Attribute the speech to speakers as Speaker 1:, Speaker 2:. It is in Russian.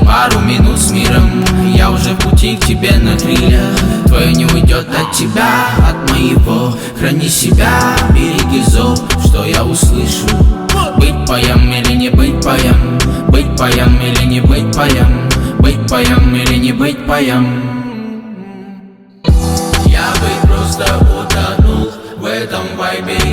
Speaker 1: пару минут с миром. Я уже в пути к тебе на крыльях. Твое не уйдет от тебя, от моего. Храни себя, береги зов, что я услышу. Быть паем или не быть паем, быть паем или не быть паем, быть паем или не быть паем. Я бы просто утонул в этом вайбе